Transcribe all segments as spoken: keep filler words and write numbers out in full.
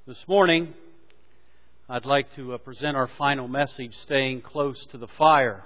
This morning, I'd like to uh, present our final message, Staying Close to the Fire.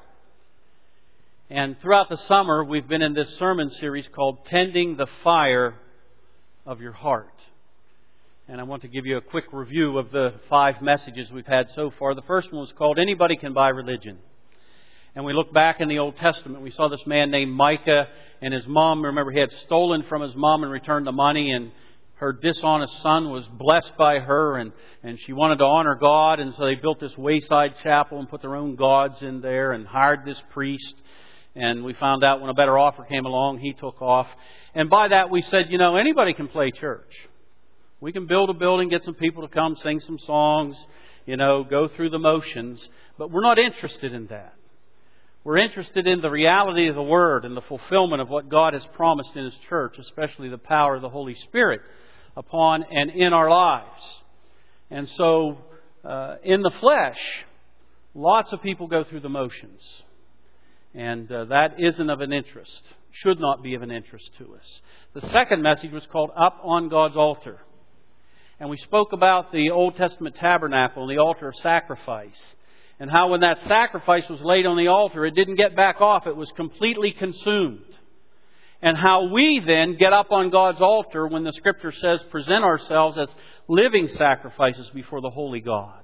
And throughout the summer, we've been in this sermon series called Tending the Fire of Your Heart. And I want to give you a quick review of the five messages we've had so far. The first one was called Anybody Can Buy Religion. And we look back in the Old Testament. We saw this man named Micah and his mom. Remember, he had stolen from his mom and returned the money, and her dishonest son was blessed by her, and, and she wanted to honor God, and so they built this wayside chapel and put their own gods in there and hired this priest. And we found out when a better offer came along, he took off. And by that we said, you know, anybody can play church. We can build a building, get some people to come, sing some songs, you know, go through the motions, but we're not interested in that. We're interested in the reality of the Word and the fulfillment of what God has promised in His church, especially the power of the Holy Spirit upon and in our lives. And so, uh, in the flesh, lots of people go through the motions. And uh, that isn't of an interest, should not be of an interest to us. The second message was called Up on God's Altar. And we spoke about the Old Testament tabernacle and the altar of sacrifice. And how when that sacrifice was laid on the altar, it didn't get back off. It was completely consumed. And how we then get up on God's altar when the Scripture says present ourselves as living sacrifices before the holy God.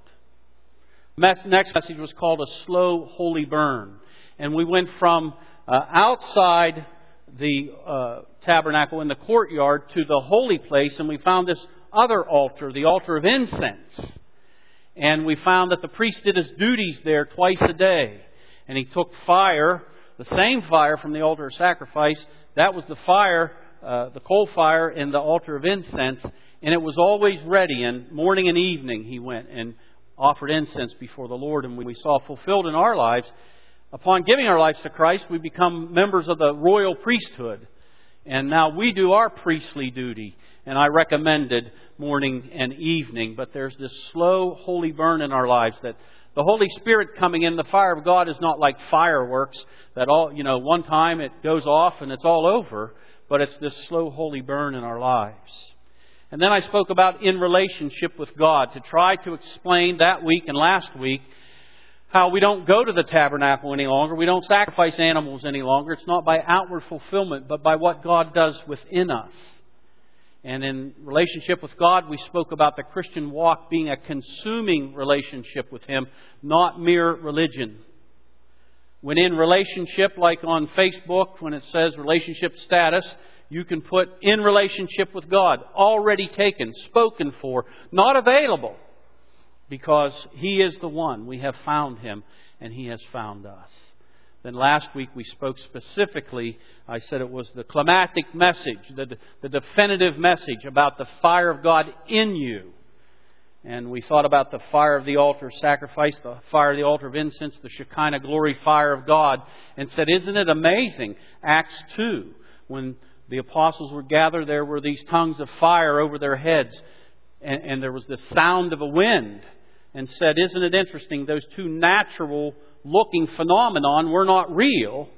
The next message was called A Slow Holy Burn. And we went from uh, outside the uh, tabernacle in the courtyard to the holy place, and we found this other altar, the altar of incense. And we found that the priest did his duties there twice a day. And he took fire, the same fire from the altar of sacrifice. That was the fire, uh, the coal fire in the altar of incense. And it was always ready. And morning and evening he went and offered incense before the Lord. And we saw fulfilled in our lives, upon giving our lives to Christ, we become members of the royal priesthood. And now we do our priestly duty. And I recommended morning and evening. But there's this slow, holy burn in our lives that the Holy Spirit coming in, the fire of God is not like fireworks that all, you know, one time it goes off and it's all over. But it's this slow, holy burn in our lives. And then I spoke about in relationship with God to try to explain that week and last week how we don't go to the tabernacle any longer. We don't sacrifice animals any longer. It's not by outward fulfillment, but by what God does within us. And in relationship with God, we spoke about the Christian walk being a consuming relationship with Him, not mere religion. When in relationship, like on Facebook, when it says relationship status, you can put in relationship with God, already taken, spoken for, not available. Because He is the one. We have found Him and He has found us. Then last week we spoke specifically, I said it was the climatic message, the, the definitive message about the fire of God in you. And we thought about the fire of the altar of sacrifice, the fire of the altar of incense, the Shekinah glory fire of God. And said, isn't it amazing? Acts two, when the apostles were gathered, there were these tongues of fire over their heads. And, and there was the sound of a wind. And said, isn't it interesting, those two natural looking phenomenon were not real.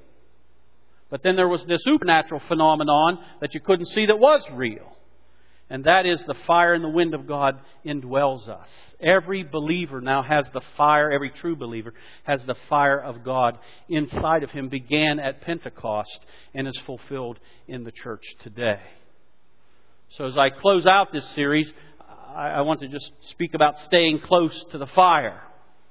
But then there was this supernatural phenomenon that you couldn't see that was real. And that is the fire and the wind of God indwells us. Every believer now has the fire, every true believer has the fire of God inside of him, began at Pentecost and is fulfilled in the church today. So as I close out this series, I want to just speak about staying close to the fire.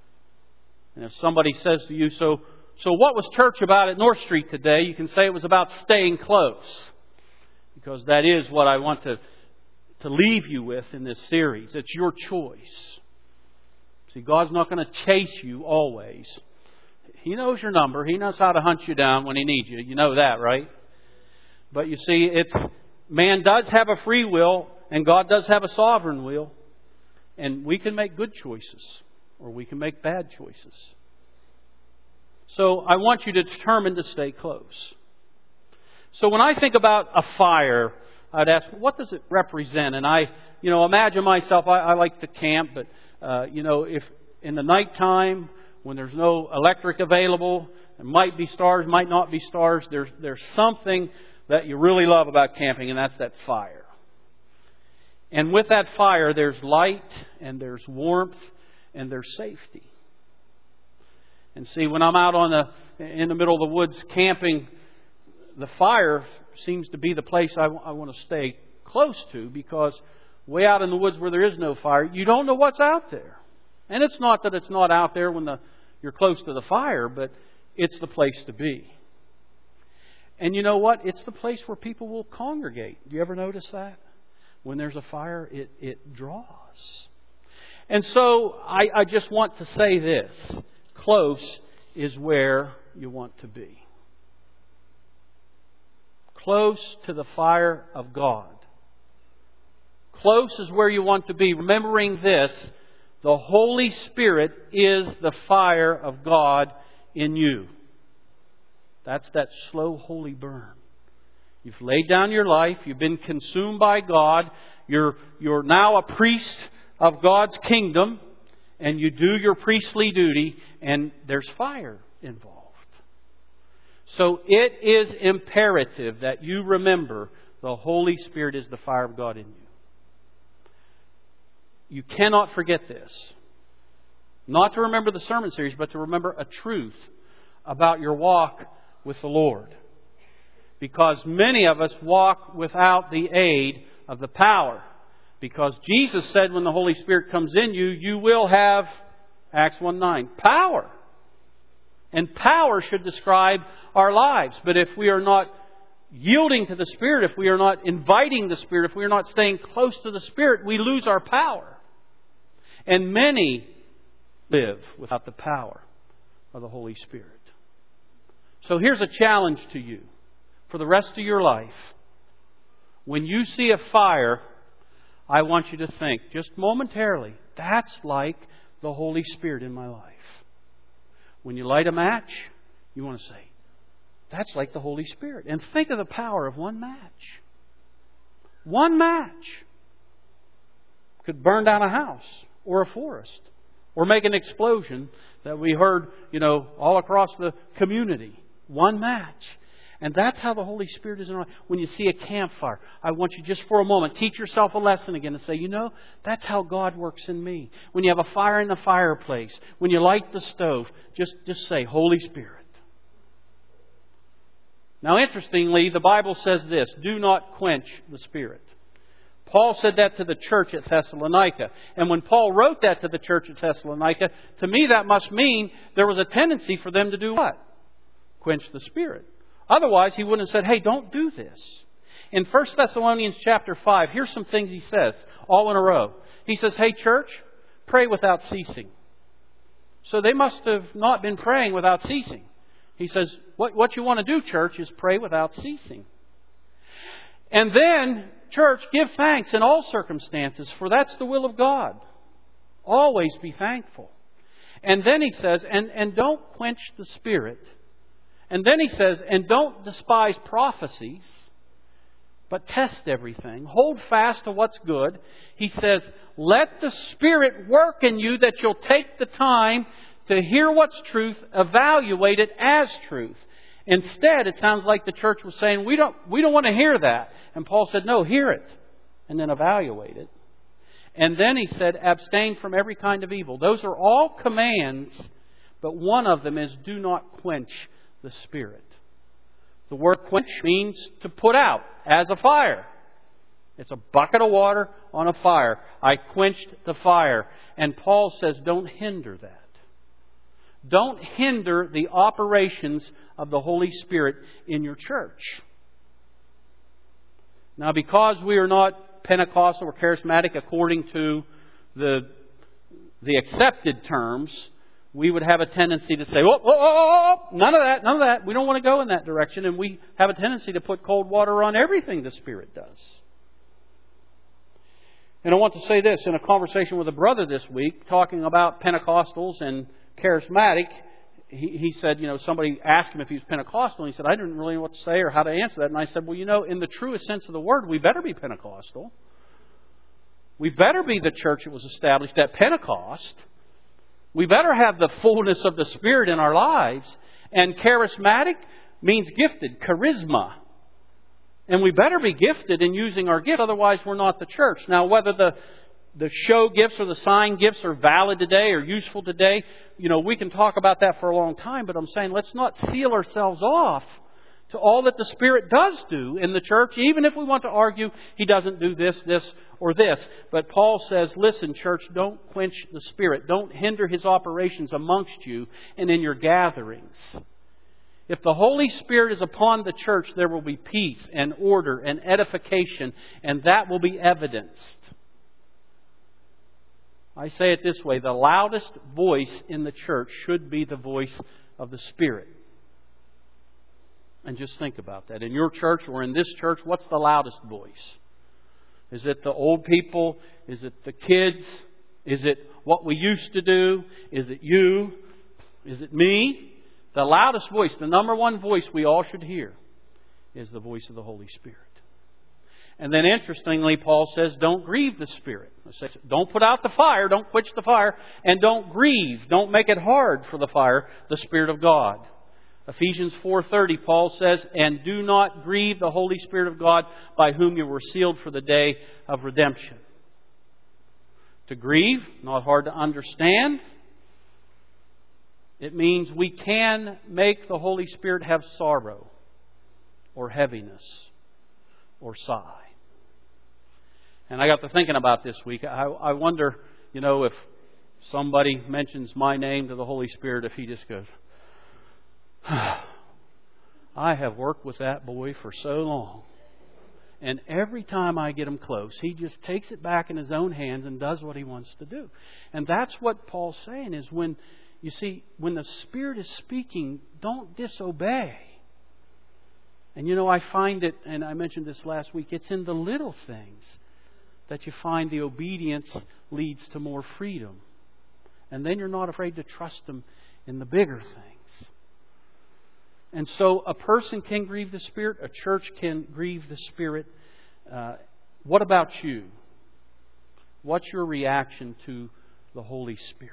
And if somebody says to you, so so what was church about at North Street today? You can say it was about staying close. Because that is what I want to, to leave you with in this series. It's your choice. See, God's not going to chase you always. He knows your number. He knows how to hunt you down when He needs you. You know that, right? But you see, it's man does have a free will. And God does have a sovereign will. And we can make good choices. Or we can make bad choices. So I want you to determine to stay close. So when I think about a fire, I'd ask, what does it represent? And I, you know, imagine myself, I, I like to camp. But, uh, you know, if in the nighttime, when there's no electric available, there might be stars, might not be stars. There's, there's something that you really love about camping, and that's that fire. And with that fire, there's light and there's warmth and there's safety. And see, when I'm out on the in the middle of the woods camping, the fire seems to be the place I, I want to stay close to, because way out in the woods where there is no fire, you don't know what's out there. And it's not that it's not out there when the, you're close to the fire, but it's the place to be. And you know what? It's the place where people will congregate. Do you ever notice that? When there's a fire, it, it draws. And so I, I just want to say this. Close is where you want to be. Close to the fire of God. Close is where you want to be. Remembering this, the Holy Spirit is the fire of God in you. That's that slow, holy burn. You've laid down your life. You've been consumed by God. You're, you're now a priest of God's kingdom. And you do your priestly duty. And there's fire involved. So it is imperative that you remember the Holy Spirit is the fire of God in you. You cannot forget this. Not to remember the sermon series, but to remember a truth about your walk with the Lord. Because many of us walk without the aid of the power. Because Jesus said when the Holy Spirit comes in you, you will have, Acts one nine, power. And power should describe our lives. But if we are not yielding to the Spirit, if we are not inviting the Spirit, if we are not staying close to the Spirit, we lose our power. And many live without the power of the Holy Spirit. So here's a challenge to you for the rest of your life. When you see a fire, I want you to think just momentarily, that's like the Holy Spirit in my life. When you light a match, you want to say, that's like the Holy Spirit. And think of the power of one match. One match could burn down a house or a forest or make an explosion that we heard, you know, all across the community. One match. And that's how the Holy Spirit is in our life. When you see a campfire, I want you just for a moment, teach yourself a lesson again and say, you know, that's how God works in me. When you have a fire in the fireplace, when you light the stove, just, just say, Holy Spirit. Now, interestingly, the Bible says this, do not quench the Spirit. Paul said that to the church at Thessalonica. And when Paul wrote that to the church at Thessalonica, to me that must mean there was a tendency for them to do what? Quench the Spirit. Otherwise, he wouldn't have said, hey, don't do this. In First Thessalonians chapter five, here's some things he says, all in a row. He says, hey, church, pray without ceasing. So they must have not been praying without ceasing. He says, what, what you want to do, church, is pray without ceasing. And then, church, give thanks in all circumstances, for that's the will of God. Always be thankful. And then he says, and, and don't quench the Spirit. And then he says, and don't despise prophecies, but test everything. Hold fast to what's good. He says, let the Spirit work in you that you'll take the time to hear what's truth, evaluate it as truth. Instead, it sounds like the church was saying, we don't, we don't want to hear that. And Paul said, no, hear it. And then evaluate it. And then he said, abstain from every kind of evil. Those are all commands, but one of them is do not quench the Spirit. The word quench means to put out as a fire. It's a bucket of water on a fire. I quenched the fire. And Paul says, don't hinder that. Don't hinder the operations of the Holy Spirit in your church. Now, because we are not Pentecostal or charismatic according to the, the accepted terms, we would have a tendency to say, oh, oh, oh, oh, none of that, none of that. We don't want to go in that direction. And we have a tendency to put cold water on everything the Spirit does. And I want to say this, in a conversation with a brother this week, talking about Pentecostals and charismatic, he, he said, you know, somebody asked him if he was Pentecostal, and he said, I didn't really know what to say or how to answer that. And I said, well, you know, in the truest sense of the word, we better be Pentecostal. We better be the church that was established at Pentecost. We better have the fullness of the Spirit in our lives. And charismatic means gifted, charisma. And we better be gifted in using our gifts, otherwise we're not the church. Now, whether the the show gifts or the sign gifts are valid today or useful today, you know, we can talk about that for a long time, but I'm saying let's not seal ourselves off to all that the Spirit does do in the church, even if we want to argue He doesn't do this, this, or this. But Paul says, listen, church, don't quench the Spirit. Don't hinder His operations amongst you and in your gatherings. If the Holy Spirit is upon the church, there will be peace and order and edification, and that will be evidenced. I say it this way, the loudest voice in the church should be the voice of the Spirit. And just think about that. In your church or in this church, what's the loudest voice? Is it the old people? Is it the kids? Is it what we used to do? Is it you? Is it me? The loudest voice, the number one voice we all should hear, is the voice of the Holy Spirit. And then interestingly, Paul says, don't grieve the Spirit. Don't put out the fire, don't quench the fire, and don't grieve. Don't make it hard for the fire, the Spirit of God. Ephesians four thirty, Paul says, and do not grieve the Holy Spirit of God, by whom you were sealed for the day of redemption. To grieve, not hard to understand. It means we can make the Holy Spirit have sorrow or heaviness or sigh. And I got to thinking about this week. I, I wonder, you know, if somebody mentions my name to the Holy Spirit, if He just goes, I have worked with that boy for so long. And every time I get him close, he just takes it back in his own hands and does what he wants to do. And that's what Paul's saying is when, you see, when the Spirit is speaking, don't disobey. And you know, I find it, and I mentioned this last week, it's in the little things that you find the obedience leads to more freedom. And then you're not afraid to trust Him in the bigger things. And so a person can grieve the Spirit, a church can grieve the Spirit. Uh, what about you? What's your reaction to the Holy Spirit?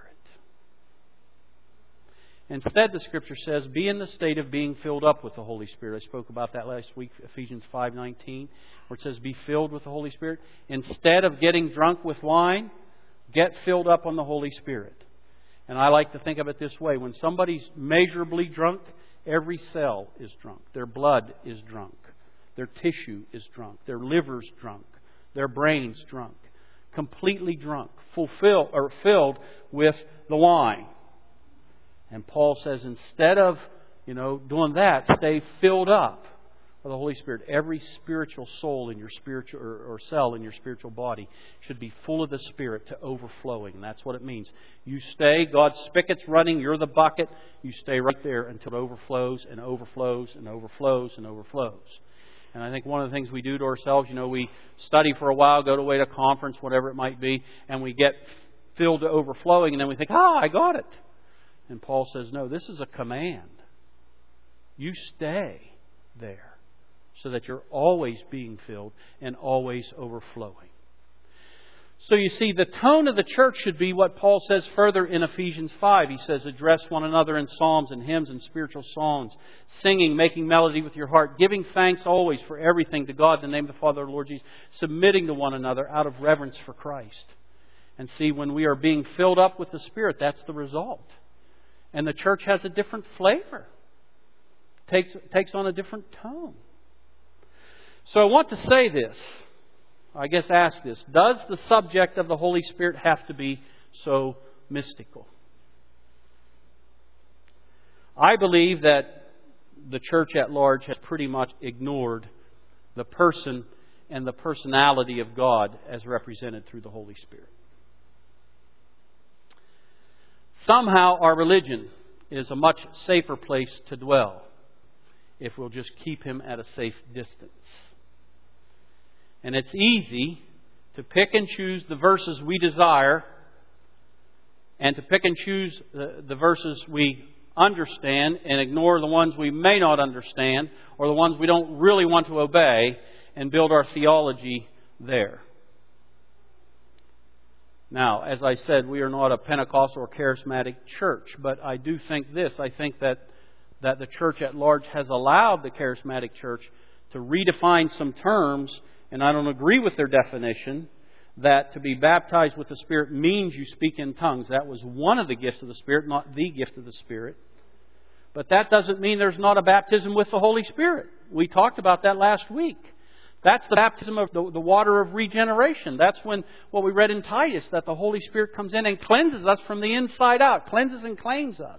Instead, the Scripture says, be in the state of being filled up with the Holy Spirit. I spoke about that last week, Ephesians five nineteen, where it says, be filled with the Holy Spirit. Instead of getting drunk with wine, get filled up on the Holy Spirit. And I like to think of it this way. When somebody's measurably drunk, every cell is drunk. Their blood is drunk. Their tissue is drunk. Their liver's drunk. Their brain's drunk. Completely drunk. Fulfilled or filled with the wine. And Paul says instead of, you know, doing that, stay filled up with the Holy Spirit. Every spiritual soul in your spiritual or, or cell in your spiritual body should be full of the Spirit to overflowing. And that's what it means. You stay, God's spigot's running, you're the bucket. You stay right there until it overflows and overflows and overflows and overflows. And I think one of the things we do to ourselves, you know, we study for a while, go away to a conference, whatever it might be, and we get filled to overflowing, and then we think, ah, I got it. And Paul says, no, this is a command. You stay there so that you're always being filled and always overflowing. So you see, the tone of the church should be what Paul says further in Ephesians five. He says, address one another in psalms and hymns and spiritual songs, singing, making melody with your heart, giving thanks always for everything to God in the name of the Father, our Lord Jesus, submitting to one another out of reverence for Christ. And see, when we are being filled up with the Spirit, that's the result. And the church has a different flavor. Takes, takes on a different tone. So I want to say this. I guess ask this. Does the subject of the Holy Spirit have to be so mystical? I believe that the church at large has pretty much ignored the person and the personality of God as represented through the Holy Spirit. Somehow our religion is a much safer place to dwell if we'll just keep Him at a safe distance. And it's easy to pick and choose the verses we desire and to pick and choose the, the verses we understand and ignore the ones we may not understand or the ones we don't really want to obey and build our theology there. Now, as I said, we are not a Pentecostal or charismatic church, but I do think this. I think that, that the church at large has allowed the charismatic church to redefine some terms, and I don't agree with their definition, that to be baptized with the Spirit means you speak in tongues. That was one of the gifts of the Spirit, not the gift of the Spirit. But that doesn't mean there's not a baptism with the Holy Spirit. We talked about that last week. That's the baptism of the, the water of regeneration. That's when, what we read in Titus, that the Holy Spirit comes in and cleanses us from the inside out. Cleanses and claims us.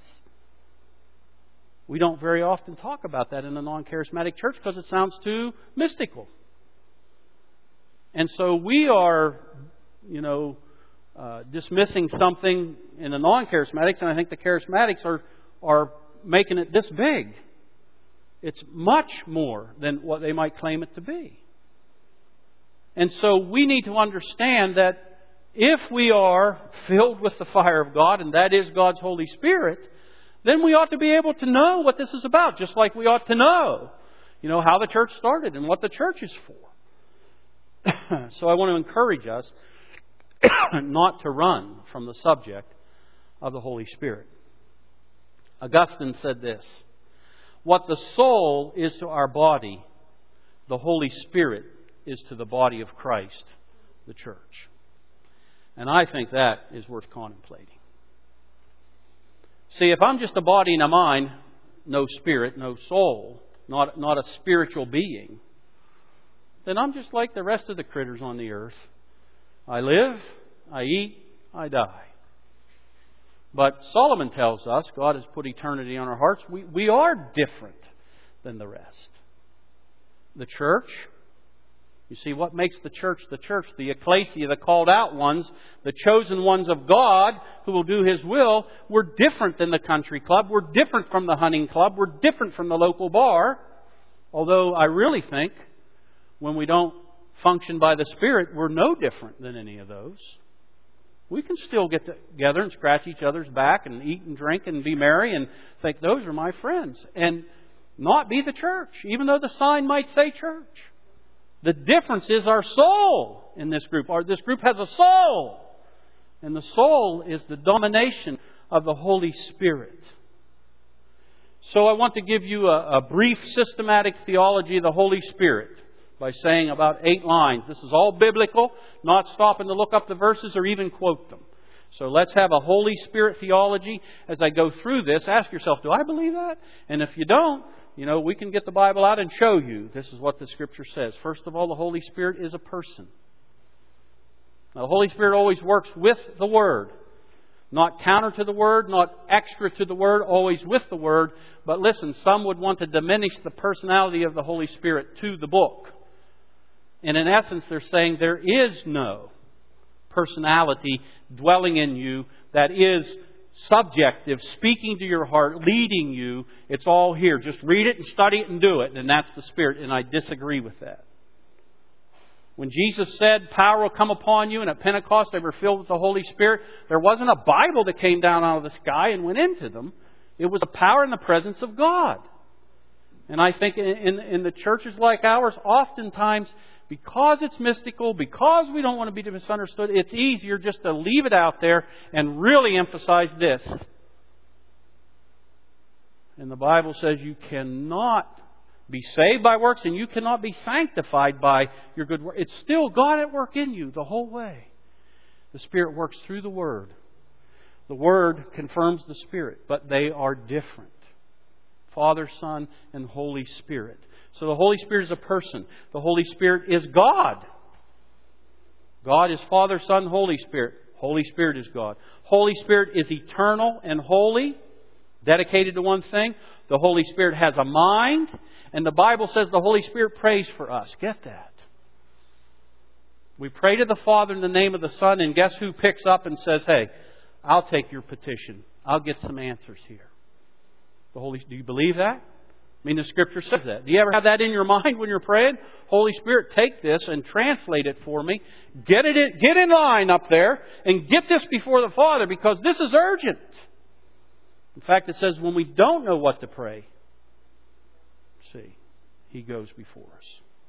We don't very often talk about that in the non-charismatic church because it sounds too mystical. And so we are, you know, uh, dismissing something in the non-charismatics, and I think the charismatics are are making it this big. It's much more than what they might claim it to be. And so we need to understand that if we are filled with the fire of God, and that is God's Holy Spirit, then we ought to be able to know what this is about, just like we ought to know, you know, how the church started and what the church is for. So I want to encourage us not to run from the subject of the Holy Spirit. Augustine said this: what the soul is to our body, the Holy Spirit is to the body of Christ, the church. And I think that is worth contemplating. See, if I'm just a body and a mind, no spirit, no soul, not, not a spiritual being, then I'm just like the rest of the critters on the earth. I live, I eat, I die. But Solomon tells us, God has put eternity on our hearts, we, we are different than the rest. The church, you see, what makes the church the church? The ecclesia, the called out ones, the chosen ones of God who will do His will, we're different than the country club. We're different from the hunting club. We're different from the local bar. Although I really think when we don't function by the Spirit, we're no different than any of those. We can still get together and scratch each other's back and eat and drink and be merry and think those are my friends. And not be the church, even though the sign might say church. The difference is our soul in this group. Or this group has a soul. And the soul is the domination of the Holy Spirit. So I want to give you a, a brief systematic theology of the Holy Spirit by saying about eight lines. This is all biblical, not stopping to look up the verses or even quote them. So let's have a Holy Spirit theology. As I go through this, ask yourself, do I believe that? And if you don't, you know, we can get the Bible out and show you this is what the Scripture says. First of all, the Holy Spirit is a person. Now, the Holy Spirit always works with the Word. Not counter to the Word, not extra to the Word, always with the Word. But listen, some would want to diminish the personality of the Holy Spirit to the book. And in essence, they're saying there is no personality dwelling in you that is subjective, speaking to your heart, leading you. It's all here. Just read it and study it and do it. And that's the Spirit. And I disagree with that. When Jesus said, power will come upon you, and at Pentecost they were filled with the Holy Spirit, there wasn't a Bible that came down out of the sky and went into them. It was the power and the presence of God. And I think in, in, in the churches like ours, oftentimes, because it's mystical, because we don't want to be misunderstood, it's easier just to leave it out there and really emphasize this. And the Bible says you cannot be saved by works and you cannot be sanctified by your good work. It's still God at work in you the whole way. The Spirit works through the Word. The Word confirms the Spirit, but they are different. Father, Son, and Holy Spirit. So the Holy Spirit is a person. The Holy Spirit is God. God is Father, Son, Holy Spirit. Holy Spirit is God. Holy Spirit is eternal and holy, dedicated to one thing. The Holy Spirit has a mind. And the Bible says the Holy Spirit prays for us. Get that. We pray to the Father in the name of the Son, and guess who picks up and says, hey, I'll take your petition. I'll get some answers here. The Holy, do you believe that? I mean, the Scripture says that. Do you ever have that in your mind when you're praying? Holy Spirit, take this and translate it for me. Get it in, get in line up there and get this before the Father, because this is urgent. In fact, it says when we don't know what to pray, see, He goes before us.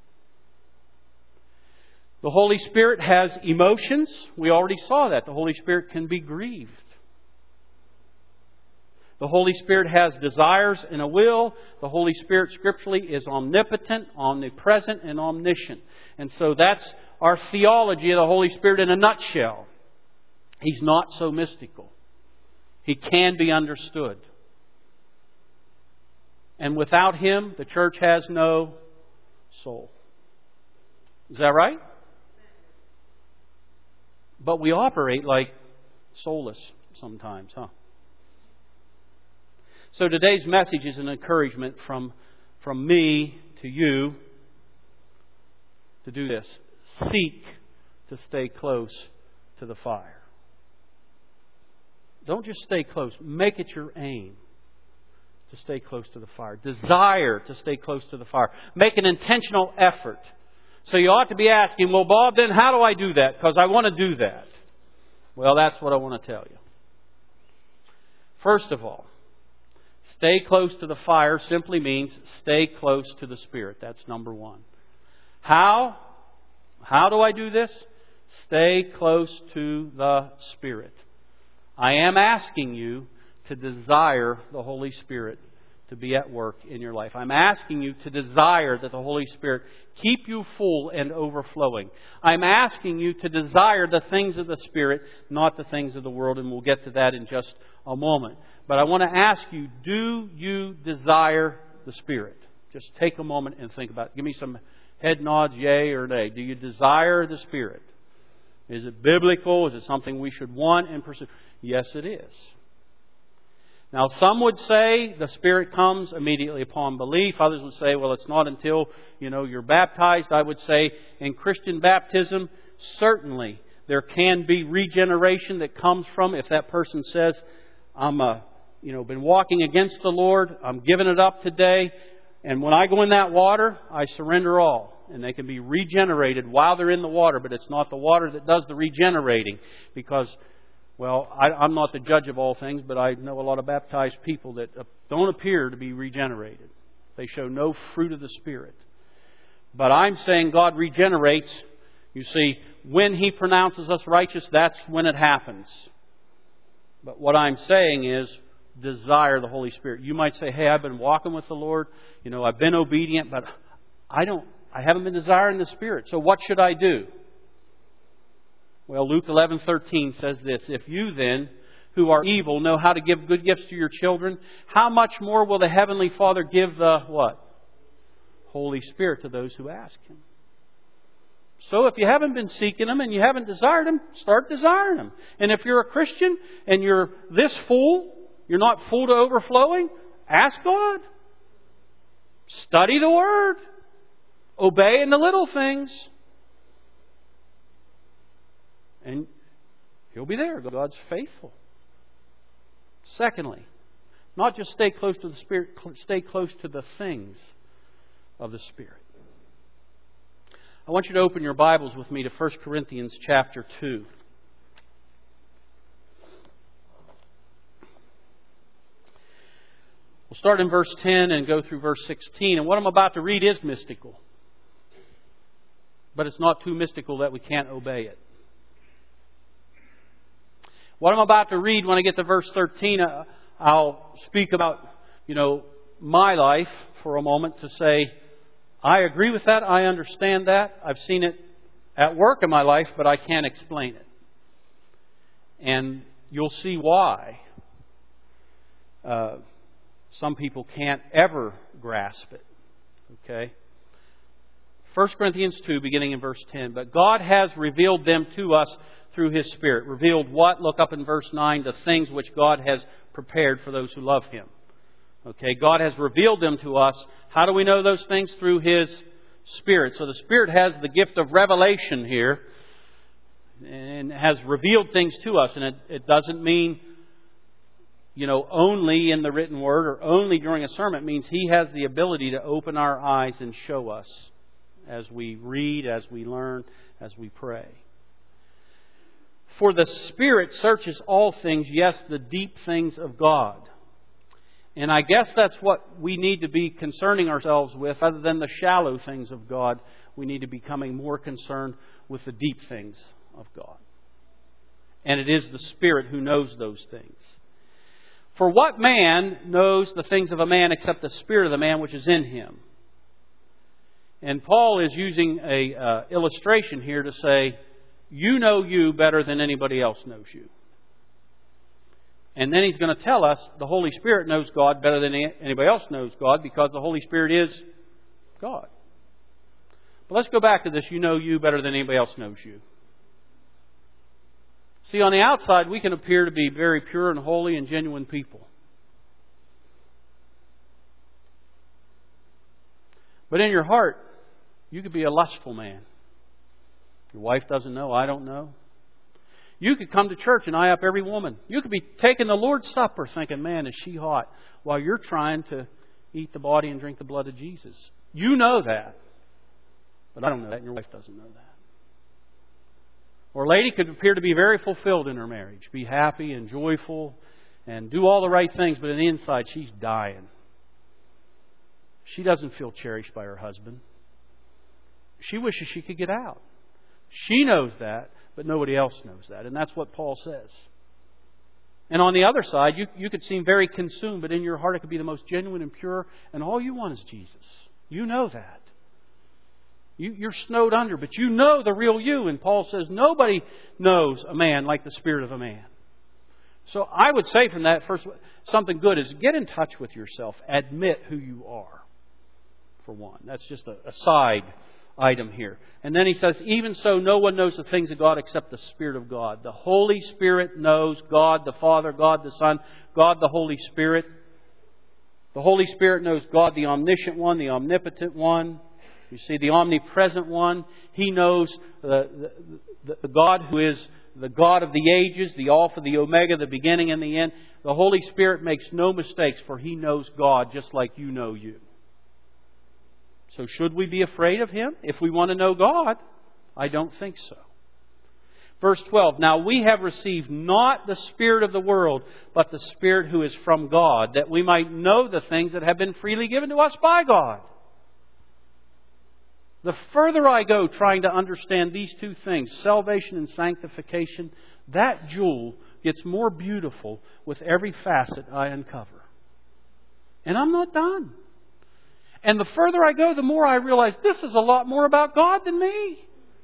The Holy Spirit has emotions. We already saw that. The Holy Spirit can be grieved. The Holy Spirit has desires and a will. The Holy Spirit scripturally is omnipotent, omnipresent, and omniscient. And so that's our theology of the Holy Spirit in a nutshell. He's not so mystical. He can be understood. And without Him, the church has no soul. Is that right? But we operate like soulless sometimes, huh? So today's message is an encouragement from, from me to you to do this. Seek to stay close to the fire. Don't just stay close. Make it your aim to stay close to the fire. Desire to stay close to the fire. Make an intentional effort. So you ought to be asking, well, Bob, then how do I do that? Because I want to do that. Well, that's what I want to tell you. First of all, stay close to the fire simply means stay close to the Spirit. That's number one. How? How do I do this? Stay close to the Spirit. I am asking you to desire the Holy Spirit to be at work in your life. I'm asking you to desire that the Holy Spirit keep you full and overflowing. I'm asking you to desire the things of the Spirit, not the things of the world, and we'll get to that in just a moment. But I want to ask you, do you desire the Spirit? Just take a moment and think about it. Give me some head nods, yay or nay. Do you desire the Spirit? Is it biblical? Is it something we should want and pursue? Yes, it is. Now, some would say the Spirit comes immediately upon belief. Others would say, well, it's not until, you know, you're baptized. I would say in Christian baptism, certainly there can be regeneration that comes from if that person says, I'm, uh, you know, been walking against the Lord. I'm giving it up today. And when I go in that water, I surrender all. And they can be regenerated while they're in the water. But it's not the water that does the regenerating. Because, well, I, I'm not the judge of all things, but I know a lot of baptized people that don't appear to be regenerated. They show no fruit of the Spirit. But I'm saying God regenerates. You see, when He pronounces us righteous, that's when it happens. But what I'm saying is, desire the Holy Spirit. You might say, hey, I've been walking with the Lord. You know, I've been obedient, but I don't, I haven't been desiring the Spirit. So what should I do? Well, Luke eleven thirteen says this, if you then, who are evil, know how to give good gifts to your children, how much more will the Heavenly Father give the, what? Holy Spirit to those who ask Him. So if you haven't been seeking Him and you haven't desired Him, start desiring Him. And if you're a Christian and you're this full, you're not full to overflowing, ask God. Study the Word. Obey in the little things. And He'll be there. God's faithful. Secondly, not just stay close to the Spirit, stay close to the things of the Spirit. I want you to open your Bibles with me to First Corinthians chapter two. We'll start in verse ten and go through verse sixteen. And what I'm about to read is mystical. But it's not too mystical that we can't obey it. What I'm about to read, when I get to verse thirteen, I'll speak about, you know, my life for a moment to say, I agree with that, I understand that, I've seen it at work in my life, but I can't explain it. And you'll see why uh, some people can't ever grasp it. Okay? First Corinthians two, beginning in verse ten. But God has revealed them to us through His Spirit. Revealed what? Look up in verse nine. The things which God has prepared for those who love Him. Okay, God has revealed them to us. How do we know those things? Through His Spirit. So the Spirit has the gift of revelation here. And has revealed things to us. And it, it doesn't mean, you know, only in the written word or only during a sermon. It means He has the ability to open our eyes and show us as we read, as we learn, as we pray. For the Spirit searches all things, yes, the deep things of God. And I guess that's what we need to be concerning ourselves with, other than the shallow things of God. We need to be becoming more concerned with the deep things of God. And it is the Spirit who knows those things. For what man knows the things of a man except the spirit of the man which is in him? And Paul is using a uh, illustration here to say, you know you better than anybody else knows you. And then he's going to tell us the Holy Spirit knows God better than anybody else knows God because the Holy Spirit is God. But let's go back to this, you know you better than anybody else knows you. See, on the outside, we can appear to be very pure and holy and genuine people. But in your heart, you could be a lustful man. Your wife doesn't know, I don't know. You could come to church and eye up every woman. You could be taking the Lord's Supper thinking, man, is she hot? While you're trying to eat the body and drink the blood of Jesus. You know that. But I don't know that and your wife doesn't know that. Or a lady could appear to be very fulfilled in her marriage. Be happy and joyful and do all the right things. But on the inside, she's dying. She doesn't feel cherished by her husband. She wishes she could get out. She knows that, but nobody else knows that. And that's what Paul says. And on the other side, you, you could seem very consumed, but in your heart it could be the most genuine and pure, and all you want is Jesus. You know that. You, you're snowed under, but you know the real you. And Paul says nobody knows a man like the spirit of a man. So I would say from that, first, something good is get in touch with yourself. Admit who you are, for one. That's just a, a side item here. And then he says, even so, no one knows the things of God except the Spirit of God. The Holy Spirit knows God the Father, God the Son, God the Holy Spirit. The Holy Spirit knows God the Omniscient One, the Omnipotent One. You see, the Omnipresent One. He knows the, the, the God who is the God of the ages, the Alpha, the Omega, the beginning and the end. The Holy Spirit makes no mistakes, for He knows God just like you know you. So should we be afraid of Him if we want to know God? I don't think so. Verse twelve, now we have received not the spirit of the world, but the Spirit who is from God, that we might know the things that have been freely given to us by God. The further I go trying to understand these two things, salvation and sanctification, that jewel gets more beautiful with every facet I uncover. And I'm not done. And the further I go, the more I realize this is a lot more about God than me.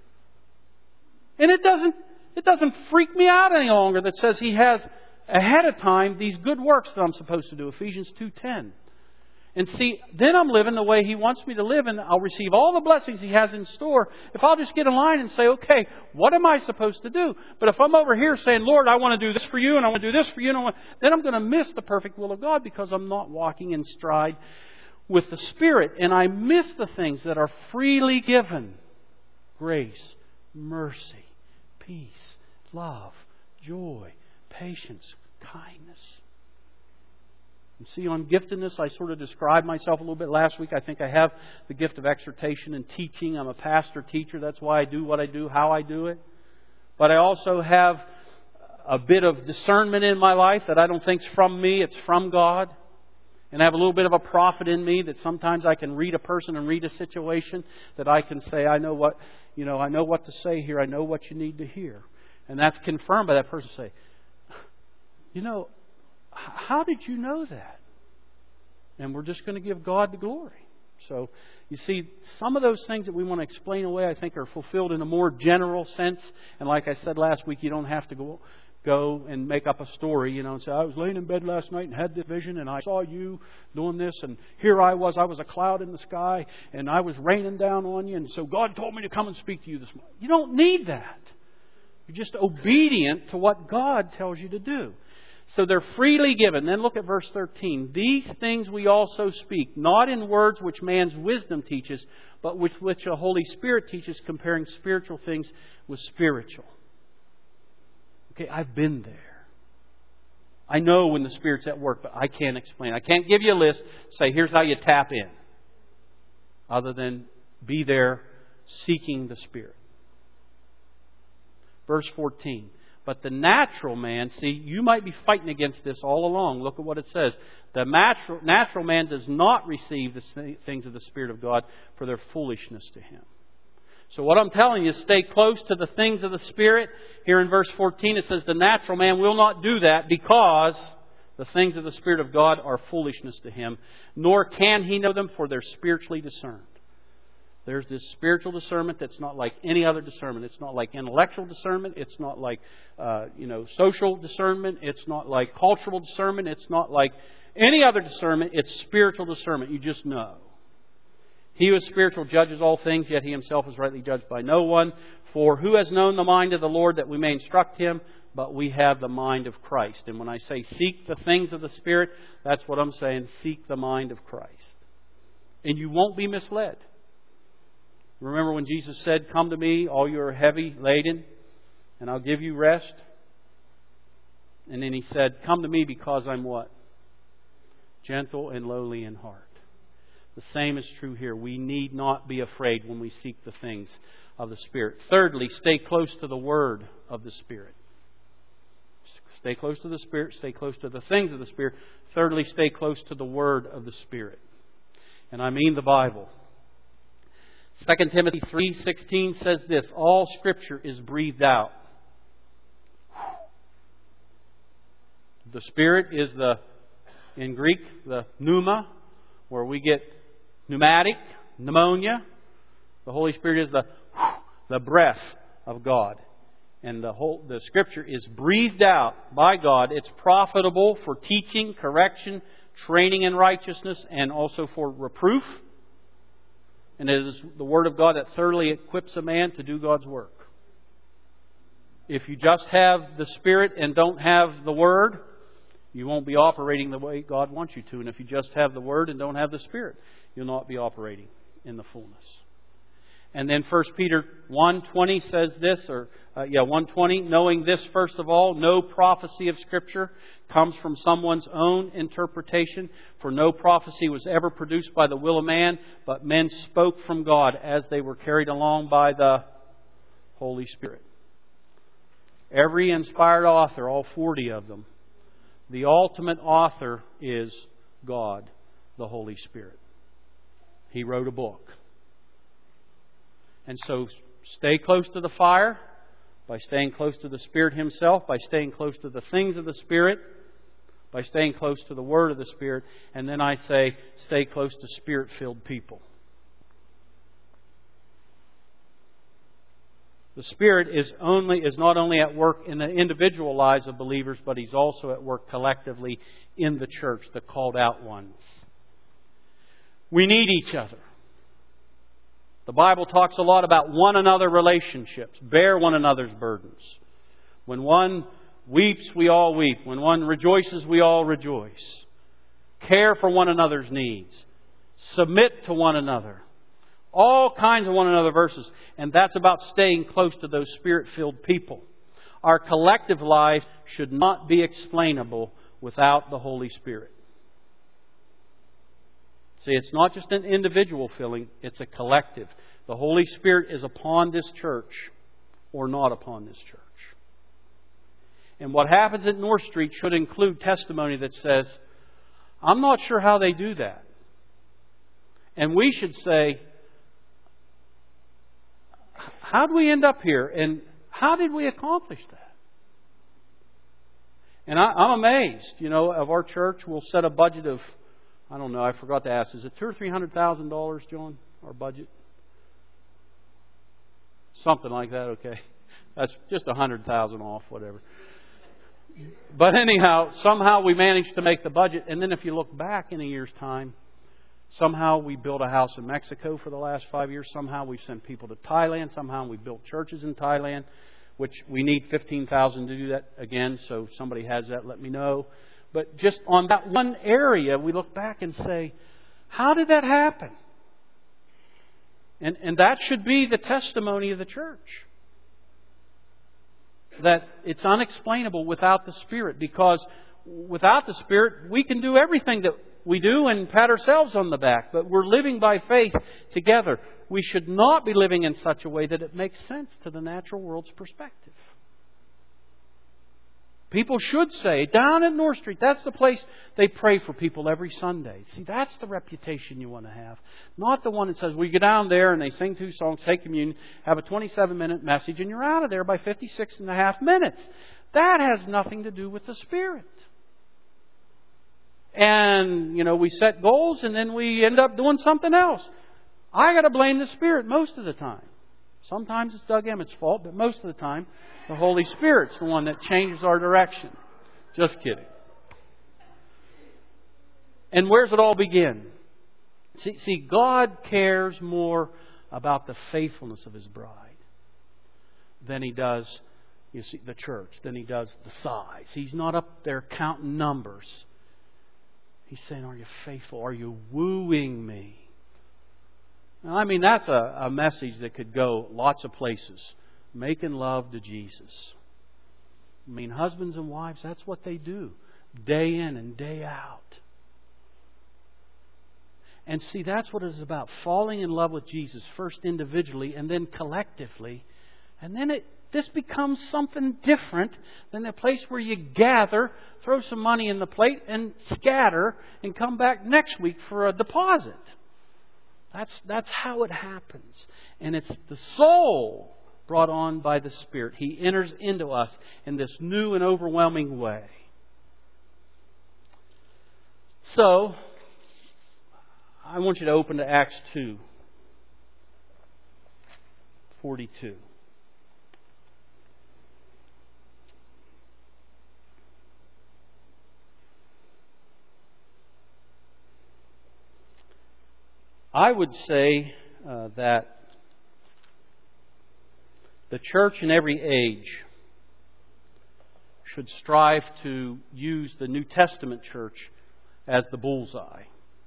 And it doesn't, it doesn't freak me out any longer that says He has ahead of time these good works that I'm supposed to do. Ephesians two ten. And see, then I'm living the way He wants me to live, and I'll receive all the blessings He has in store if I'll just get in line and say, okay, what am I supposed to do? But if I'm over here saying, Lord, I want to do this for You, and I want to do this for You, and I want, then I'm going to miss the perfect will of God because I'm not walking in stride with the Spirit, and I miss the things that are freely given. Grace, mercy, peace, love, joy, patience, kindness. And see, on giftedness, I sort of described myself a little bit last week. I think I have the gift of exhortation and teaching. I'm a pastor teacher. That's why I do what I do, how I do it. But I also have a bit of discernment in my life that I don't think is from me. It's from God. And I have a little bit of a prophet in me that sometimes I can read a person and read a situation that I can say, I know what, you know, I know what to say here. I know what you need to hear. And that's confirmed by that person. Say, you know, how did you know that? And we're just going to give God the glory. So, you see, some of those things that we want to explain away, I think, are fulfilled in a more general sense. And like I said last week, you don't have to go go and make up a story, you know, and say, I was laying in bed last night and had this vision and I saw you doing this and here I was, I was a cloud in the sky and I was raining down on you and so God told me to come and speak to you this morning. You don't need that. You're just obedient to what God tells you to do. So they're freely given. Then look at verse thirteen. These things we also speak, not in words which man's wisdom teaches, but with which the Holy Spirit teaches, comparing spiritual things with spiritual. Okay, I've been there. I know when the Spirit's at work, but I can't explain. I can't give you a list, say, here's how you tap in. Other than be there seeking the Spirit. Verse fourteen. But the natural man, see, you might be fighting against this all along. Look at what it says. The natural, natural man does not receive the things of the Spirit of God, for their foolishness to him. So what I'm telling you is stay close to the things of the Spirit. Here in verse fourteen it says the natural man will not do that because The things of the Spirit of God are foolishness to him, nor can he know them, for they're spiritually discerned. There's this spiritual discernment that's not like any other discernment. It's not like intellectual discernment. It's not like uh, you know social discernment. It's not like cultural discernment. It's not like any other discernment. It's spiritual discernment. You just know. He who is spiritual judges all things, yet he himself is rightly judged by no one. For who has known the mind of the Lord that we may instruct him? But we have the mind of Christ. And when I say seek the things of the Spirit, that's what I'm saying. Seek the mind of Christ. And you won't be misled. Remember when Jesus said, "Come to me, all you are heavy laden, and I'll give you rest." And then He said, "Come to me because I'm what? Gentle and lowly in heart." The same is true here. We need not be afraid when we seek the things of the Spirit. Thirdly, stay close to the Word of the Spirit. Stay close to the Spirit. Stay close to the things of the Spirit. Thirdly, stay close to the Word of the Spirit. And I mean the Bible. Second Timothy three sixteen says this: all Scripture is breathed out. The Spirit is the, in Greek, the pneuma, where we get pneumatic, pneumonia. The Holy Spirit is the, the breath of God. And the whole the Scripture is breathed out by God. It's profitable for teaching, correction, training in righteousness, and also for reproof. And it is the Word of God that thoroughly equips a man to do God's work. If you just have the Spirit and don't have the Word, you won't be operating the way God wants you to. And if you just have the Word and don't have the Spirit, you'll not be operating in the fullness. And then First Peter one twenty says this, or uh, yeah, one twenty, knowing this first of all, no prophecy of Scripture comes from someone's own interpretation, for no prophecy was ever produced by the will of man, but men spoke from God as they were carried along by the Holy Spirit. Every inspired author, all forty of them, the ultimate author is God, the Holy Spirit. He wrote a book. And so stay close to the fire by staying close to the Spirit Himself, by staying close to the things of the Spirit, by staying close to the Word of the Spirit. And then I say, stay close to Spirit-filled people. The Spirit is only is not only at work in the individual lives of believers, but He's also at work collectively in the church, the called out ones. We need each other. The Bible talks a lot about one another relationships. Bear one another's burdens. When one weeps, we all weep. When one rejoices, we all rejoice. Care for one another's needs. Submit to one another. All kinds of one another verses. And that's about staying close to those Spirit-filled people. Our collective life should not be explainable without the Holy Spirit. See, it's not just an individual feeling, it's a collective. The Holy Spirit is upon this church or not upon this church. And what happens at North Street should include testimony that says, I'm not sure how they do that. And we should say, how did we end up here? And how did we accomplish that? And I, I'm amazed, you know, of our church. We'll set a budget of, I don't know, I forgot to ask. Is it two or three hundred thousand dollars, John? Our budget, something like that. Okay, that's just a hundred thousand off, whatever. But anyhow, somehow we managed to make the budget. And then if you look back in a year's time, somehow we built a house in Mexico for the last five years. Somehow we've sent people to Thailand. Somehow we built churches in Thailand, which we need fifteen thousand to do that again. So if somebody has that, let me know. But just on that one area, we look back and say, how did that happen? And, and that should be the testimony of the church. That it's unexplainable without the Spirit. Because without the Spirit, we can do everything that we do and pat ourselves on the back. But we're living by faith together. We should not be living in such a way that it makes sense to the natural world's perspective. People should say, down at North Street, that's the place they pray for people every Sunday. See, that's the reputation you want to have. Not the one that says, we go down there and they sing two songs, take communion, have a twenty-seven minute message, and you're out of there by fifty-six and a half minutes. That has nothing to do with the Spirit. And, you know, we set goals and then we end up doing something else. I got to blame the Spirit most of the time. Sometimes it's Doug Emmett's fault, but most of the time the Holy Spirit's the one that changes our direction. Just kidding. And where's it all begin? See, see, God cares more about the faithfulness of His bride than He does, you see, the church, than He does the size. He's not up there counting numbers. He's saying, are you faithful? Are you wooing me? Now, I mean, that's a, a message that could go lots of places. Making love to Jesus. I mean, husbands and wives, that's what they do. Day in and day out. And see, that's what it is about. Falling in love with Jesus, first individually and then collectively. And then it this becomes something different than the place where you gather, throw some money in the plate and scatter and come back next week for a deposit. That's, that's how it happens. And it's the soul brought on by the Spirit. He enters into us in this new and overwhelming way. So, I want you to open to Acts two forty-two. I would say uh, that the church in every age should strive to use the New Testament church as the bullseye.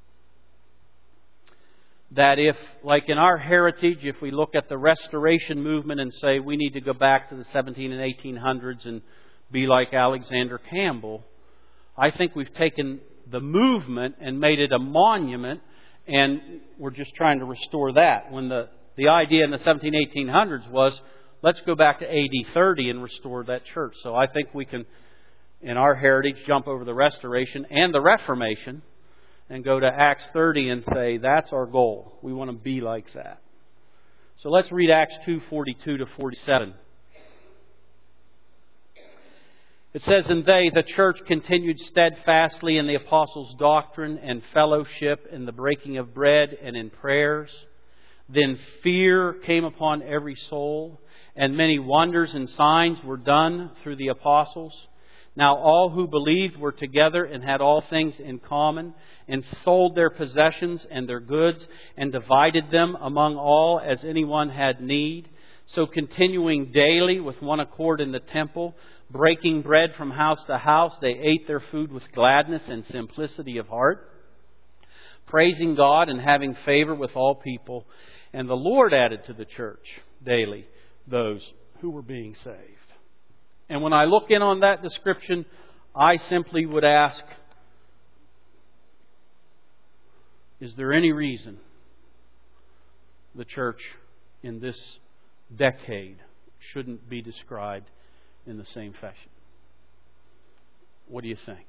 That if, like in our heritage, if we look at the Restoration movement and say we need to go back to the seventeen and eighteen hundreds and be like Alexander Campbell, I think we've taken the movement and made it a monument, and we're just trying to restore that. When the, the idea in the seventeen, eighteen hundreds was, let's go back to A D thirty and restore that church. So I think we can, in our heritage, jump over the Restoration and the Reformation and go to Acts thirty and say, that's our goal. We want to be like that. So let's read Acts two forty-two to forty-seven. It says, and they, the church, continued steadfastly in the apostles' doctrine and fellowship, in the breaking of bread and in prayers. Then fear came upon every soul, and many wonders and signs were done through the apostles. Now all who believed were together and had all things in common, and sold their possessions and their goods, and divided them among all as anyone had need. So continuing daily with one accord in the temple, breaking bread from house to house, they ate their food with gladness and simplicity of heart, praising God and having favor with all people. And the Lord added to the church daily those who were being saved. And when I look in on that description, I simply would ask, is there any reason the church in this decade shouldn't be described in the same fashion? What do you think?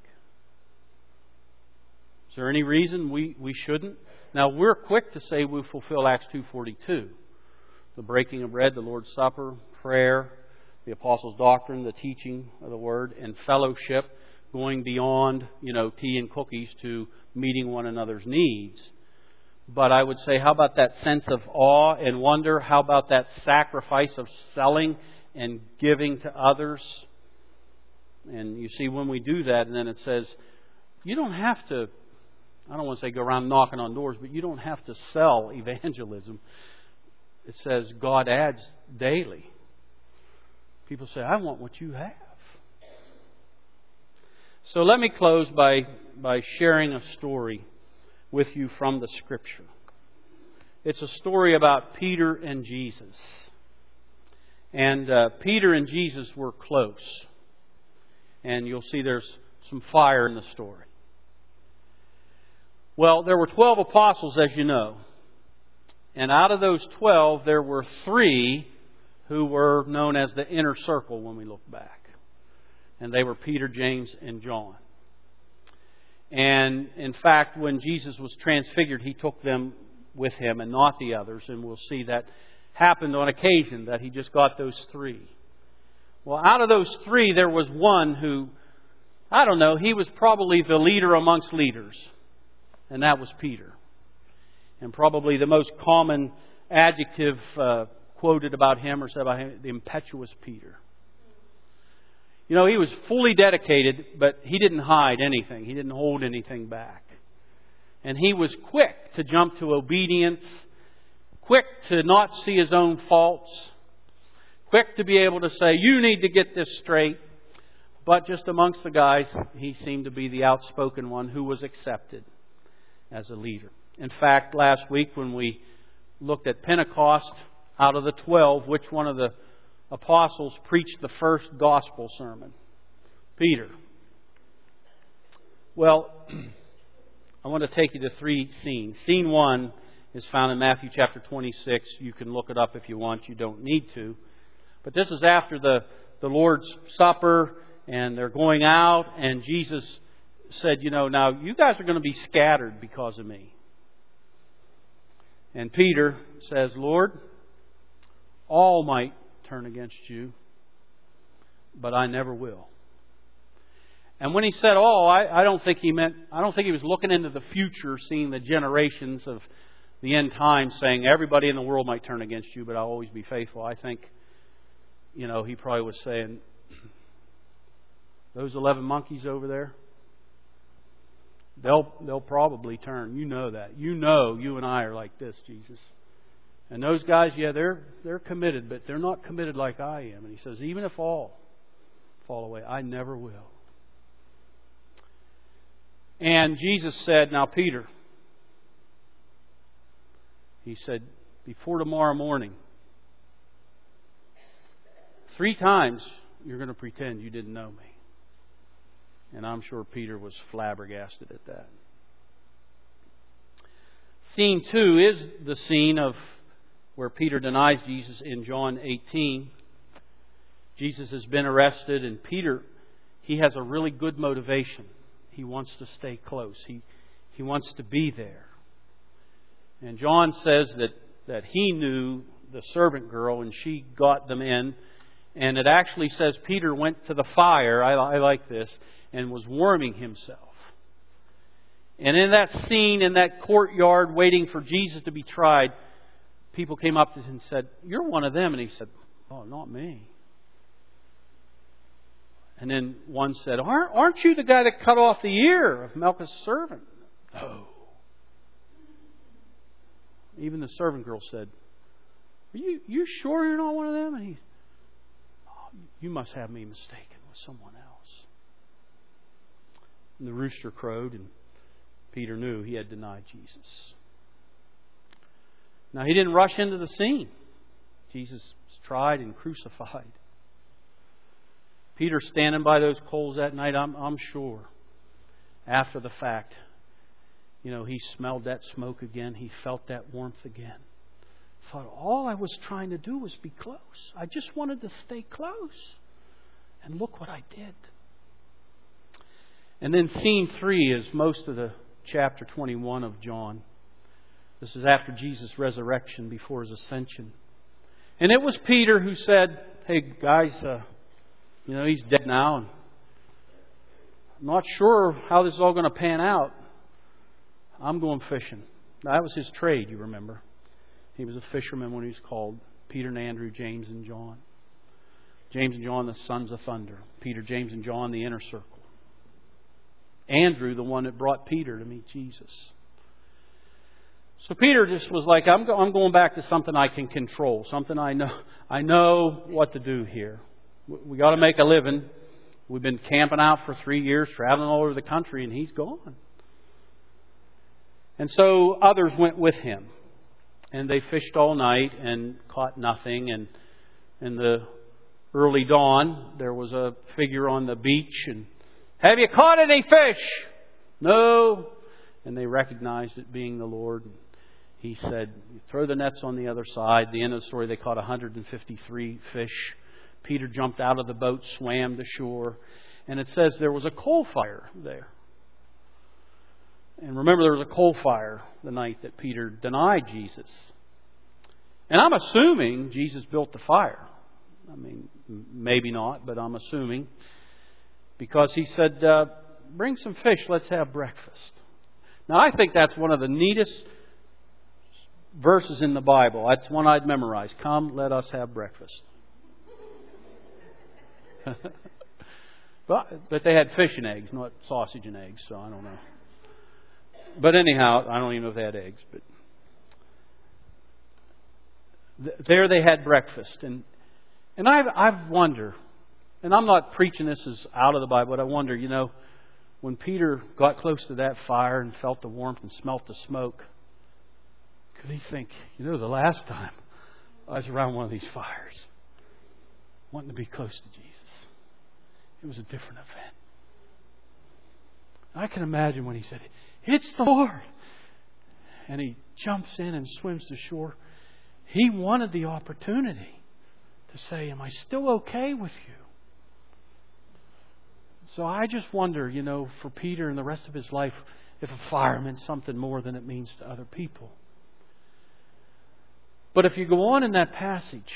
Is there any reason we, we shouldn't? Now, we're quick to say we fulfill Acts two forty-two. The breaking of bread, the Lord's Supper, prayer, the apostles' doctrine, the teaching of the Word, and fellowship, going beyond, you know, tea and cookies to meeting one another's needs. But I would say, how about that sense of awe and wonder? How about that sacrifice of selling and giving to others? And you see, when we do that, and then it says, you don't have to, I don't want to say go around knocking on doors, but you don't have to sell evangelism. It says God adds daily. People say, I want what you have. So let me close by, by sharing a story with you from the Scripture. It's a story about Peter and Jesus. And uh, Peter and Jesus were close. And you'll see there's some fire in the story. Well, there were twelve apostles, as you know. And out of those twelve, there were three who were known as the inner circle when we look back. And they were Peter, James, and John. And in fact, when Jesus was transfigured, He took them with Him and not the others. And we'll see that happened on occasion, that He just got those three. Well, out of those three, there was one who I don't know, he was probably the leader amongst leaders. And that was Peter. And probably the most common adjective uh, quoted about him or said about him, the impetuous Peter. You know, he was fully dedicated, but he didn't hide anything. He didn't hold anything back. And he was quick to jump to obedience, quick to not see his own faults, quick to be able to say, you need to get this straight. But just amongst the guys, he seemed to be the outspoken one who was accepted as a leader. In fact, last week when we looked at Pentecost, out of the twelve, which one of the apostles preached the first gospel sermon? Peter. Well, I want to take you to three scenes. Scene one is found in Matthew chapter twenty-six. You can look it up if you want. You don't need to. But this is after the, the Lord's Supper, and they're going out, and Jesus said, you know, now you guys are going to be scattered because of me. And Peter says, Lord, all might turn against you, but I never will. And when he said all, I, I don't think he meant, I don't think he was looking into the future, seeing the generations of the end times, saying everybody in the world might turn against you, but I'll always be faithful. I think, you know, he probably was saying, those eleven monkeys over there, they'll they'll probably turn. You know that. You know you and I are like this, Jesus. And those guys, yeah, they're they're committed, but they're not committed like I am. And he says, even if all fall away, I never will. And Jesus said, now Peter, he said, before tomorrow morning, three times you're going to pretend you didn't know me. And I'm sure Peter was flabbergasted at that. Scene two is the scene of where Peter denies Jesus in John eighteen. Jesus has been arrested, and Peter, he has a really good motivation. He wants to stay close. He he wants to be there. And John says that, that he knew the servant girl, and she got them in. And it actually says Peter went to the fire, I, I like this, and was warming himself. And in that scene, in that courtyard, waiting for Jesus to be tried, people came up to him and said, you're one of them. And he said, oh, not me. And then one said, aren't, aren't you the guy that cut off the ear of Malchus' servant? No. Even the servant girl said, are you, you sure you're not one of them? And he oh, you must have me mistaken with someone else. And the rooster crowed, and Peter knew he had denied Jesus. Now, he didn't rush into the scene. Jesus was tried and crucified. Peter standing by those coals that night, I'm, I'm sure, after the fact, you know, he smelled that smoke again. He felt that warmth again. Thought, all I was trying to do was be close. I just wanted to stay close. And look what I did. And then scene three is most of the chapter twenty-one of John. This is after Jesus' resurrection, before His ascension. And it was Peter who said, hey guys, uh, you know, he's dead now. And I'm not sure how this is all going to pan out. I'm going fishing. Now, that was his trade, you remember. He was a fisherman when he was called. Peter and Andrew, James and John. James and John, the sons of thunder. Peter, James and John, the inner circle. Andrew, the one that brought Peter to meet Jesus. So Peter just was like, I'm, go- I'm going back to something I can control. Something I know. I know what to do here. We got to make a living. We've been camping out for three years, traveling all over the country, and he's gone. And so others went with him. And they fished all night and caught nothing. And in the early dawn, there was a figure on the beach. And, have you caught any fish? No. And they recognized it being the Lord. And he said, throw the nets on the other side. The end of the story, they caught one hundred fifty-three fish. Peter jumped out of the boat, swam to shore. And it says there was a coal fire there. And remember, there was a coal fire the night that Peter denied Jesus. And I'm assuming Jesus built the fire. I mean, maybe not, but I'm assuming. because he said, uh, bring some fish, let's have breakfast. Now, I think that's one of the neatest verses in the Bible. That's one I'd memorize. Come, let us have breakfast. but, but they had fish and eggs, not sausage and eggs, so I don't know. But anyhow, I don't even know if they had eggs. But th- there they had breakfast. And and I've, I've wondered, and I'm not preaching this as out of the Bible, but I wonder, you know, when Peter got close to that fire and felt the warmth and smelt the smoke, could he think, you know, the last time I was around one of these fires, wanting to be close to Jesus, it was a different event. I can imagine when he said, it's the Lord, and he jumps in and swims to shore. He wanted the opportunity to say, am I still okay with you? So I just wonder, you know, for Peter and the rest of his life, if a fire meant something more than it means to other people. But if you go on in that passage,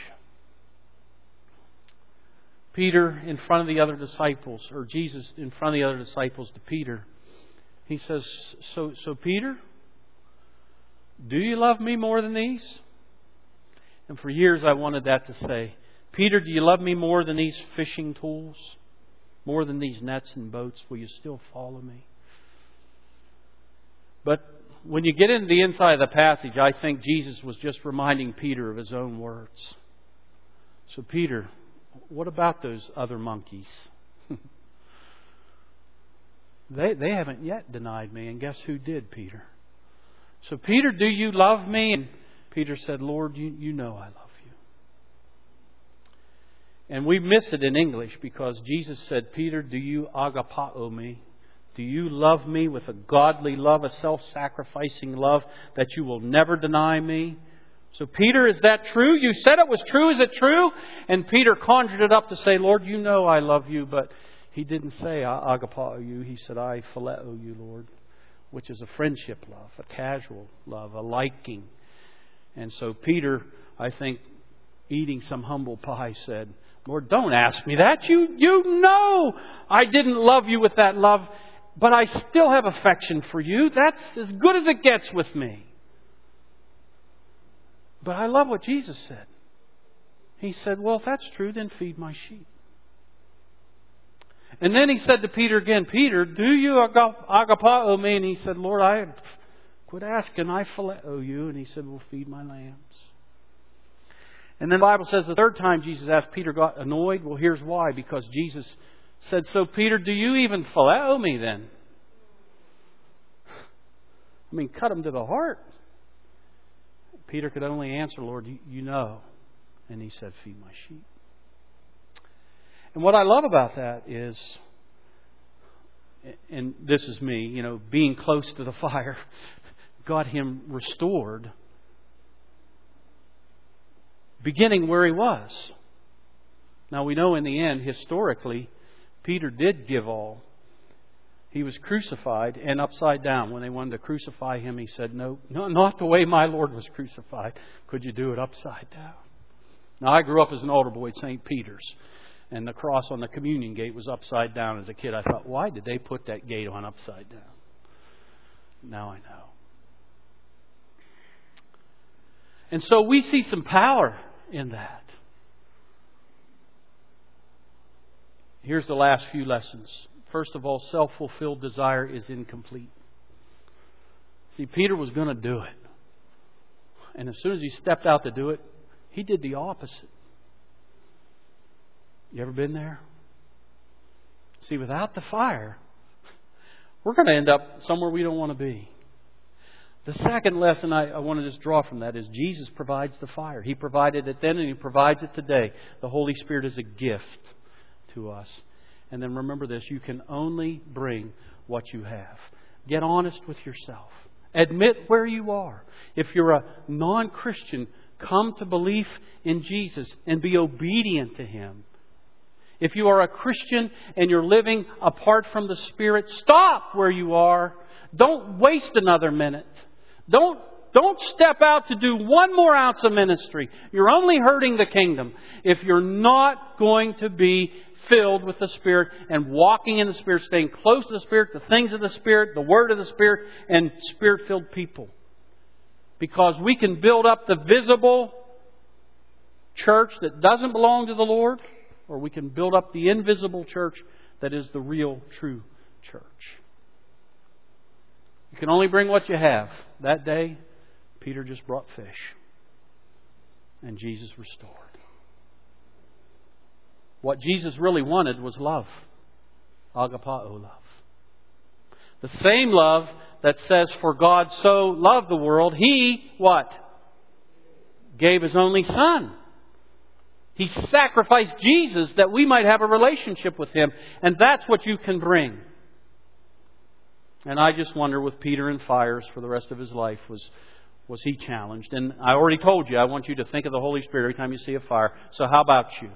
Peter in front of the other disciples, or Jesus in front of the other disciples to Peter, he says, so, so Peter, do you love me more than these? And for years I wanted that to say, Peter, do you love me more than these fishing tools? More than these nets and boats? Will you still follow me? But when you get into the inside of the passage, I think Jesus was just reminding Peter of his own words. So Peter, what about those other monkeys? they they haven't yet denied me. And guess who did, Peter? So Peter, do you love me? And Peter said, Lord, you, you know I love you. And we miss it in English because Jesus said, Peter, do you agapao me? Do you love me with a godly love, a self-sacrificing love that you will never deny me? So Peter, is that true? You said it was true. Is it true? And Peter conjured it up to say, Lord, you know I love you. But he didn't say agapao you. He said, I phileo you, Lord, which is a friendship love, a casual love, a liking. And so Peter, I think, eating some humble pie, said, Lord, don't ask me that. You, you know I didn't love you with that love, but I still have affection for you. That's as good as it gets with me. But I love what Jesus said. He said, well, if that's true, then feed my sheep. And then he said to Peter again, Peter, do you agapao me? And he said, Lord, I quit asking, I phileo you. And he said, well, feed my lambs. And then the Bible says the third time Jesus asked, Peter got annoyed. Well, here's why. Because Jesus said, so Peter, do you even phileo me then? I mean, cut him to the heart. Peter could only answer, Lord, you, you know. And he said, feed my sheep. And what I love about that is, and this is me, you know, being close to the fire got him restored, beginning where he was. Now we know in the end, historically, Peter did give all. He was crucified and upside down. When they wanted to crucify him, he said, no, no, not the way my Lord was crucified. Could you do it upside down? Now I grew up as an altar boy at Saint Peter's. And the cross on the communion gate was upside down as a kid. I thought, why did they put that gate on upside down? Now I know. And so we see some power in that. Here's the last few lessons. First of all, self-fulfilled desire is incomplete. See, Peter was going to do it. And as soon as he stepped out to do it, he did the opposite. You ever been there? See, without the fire, we're going to end up somewhere we don't want to be. The second lesson I, I want to just draw from that is Jesus provides the fire. He provided it then and He provides it today. The Holy Spirit is a gift to us. And then remember this, you can only bring what you have. Get honest with yourself. Admit where you are. If you're a non-Christian, come to belief in Jesus and be obedient to Him. If you are a Christian and you're living apart from the Spirit, stop where you are. Don't waste another minute. Don't, don't step out to do one more ounce of ministry. You're only hurting the kingdom if you're not going to be filled with the Spirit and walking in the Spirit, staying close to the Spirit, the things of the Spirit, the Word of the Spirit, and Spirit-filled people. Because we can build up the visible church that doesn't belong to the Lord, or we can build up the invisible church that is the real, true church. You can only bring what you have. That day, Peter just brought fish. And Jesus restored. What Jesus really wanted was love. Agapao love. The same love that says, for God so loved the world, He, what? Gave His only Son. He sacrificed Jesus that we might have a relationship with Him. And that's what you can bring. And I just wonder with Peter in fires for the rest of his life, was, was he challenged? And I already told you, I want you to think of the Holy Spirit every time you see a fire. So how about you?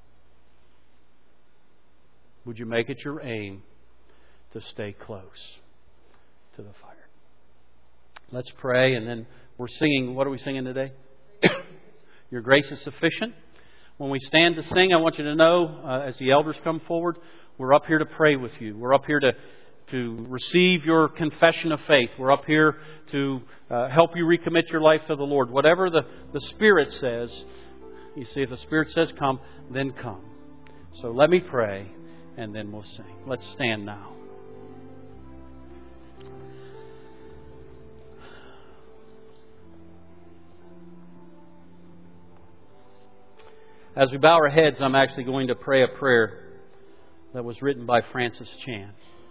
Would you make it your aim to stay close to the fire? Let's pray, and then we're singing. What are we singing today? Your grace is sufficient. When we stand to sing, I want you to know, uh, as the elders come forward, we're up here to pray with you. We're up here to, to receive your confession of faith. We're up here to uh, help you recommit your life to the Lord. Whatever the, the Spirit says, you see, if the Spirit says come, then come. So let me pray, and then we'll sing. Let's stand now. As we bow our heads, I'm actually going to pray a prayer that was written by Francis Chan.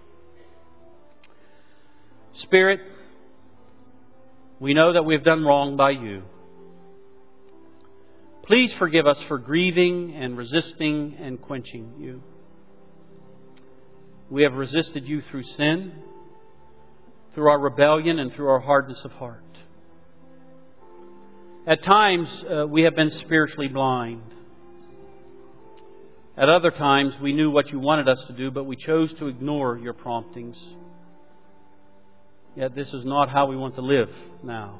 Spirit, we know that we have done wrong by You. Please forgive us for grieving and resisting and quenching You. We have resisted You through sin, through our rebellion, and through our hardness of heart. At times, uh, we have been spiritually blind. At other times, we knew what You wanted us to do, but we chose to ignore Your promptings. Yet this is not how we want to live now.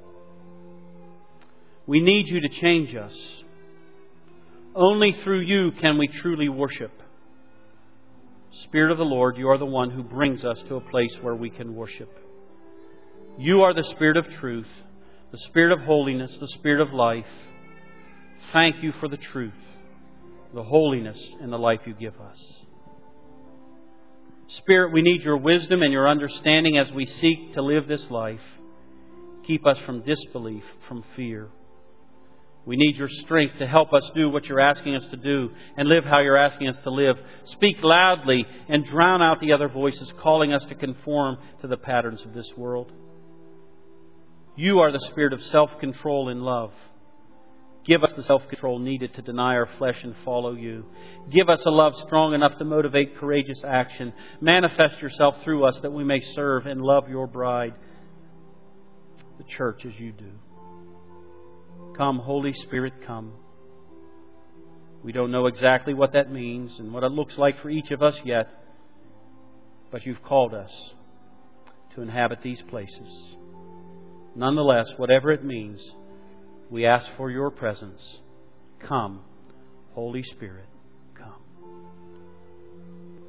We need You to change us. Only through You can we truly worship. Spirit of the Lord, You are the one who brings us to a place where we can worship. You are the Spirit of truth, the Spirit of holiness, the Spirit of life. Thank You for the truth, the holiness, and the life You give us. Spirit, we need Your wisdom and Your understanding as we seek to live this life. Keep us from disbelief, from fear. We need Your strength to help us do what You're asking us to do and live how You're asking us to live. Speak loudly and drown out the other voices calling us to conform to the patterns of this world. You are the Spirit of self-control and love. Give us the self-control needed to deny our flesh and follow You. Give us a love strong enough to motivate courageous action. Manifest Yourself through us that we may serve and love Your bride, the church, as You do. Come, Holy Spirit, come. We don't know exactly what that means and what it looks like for each of us yet, but You've called us to inhabit these places. Nonetheless, whatever it means, we ask for Your presence. Come, Holy Spirit.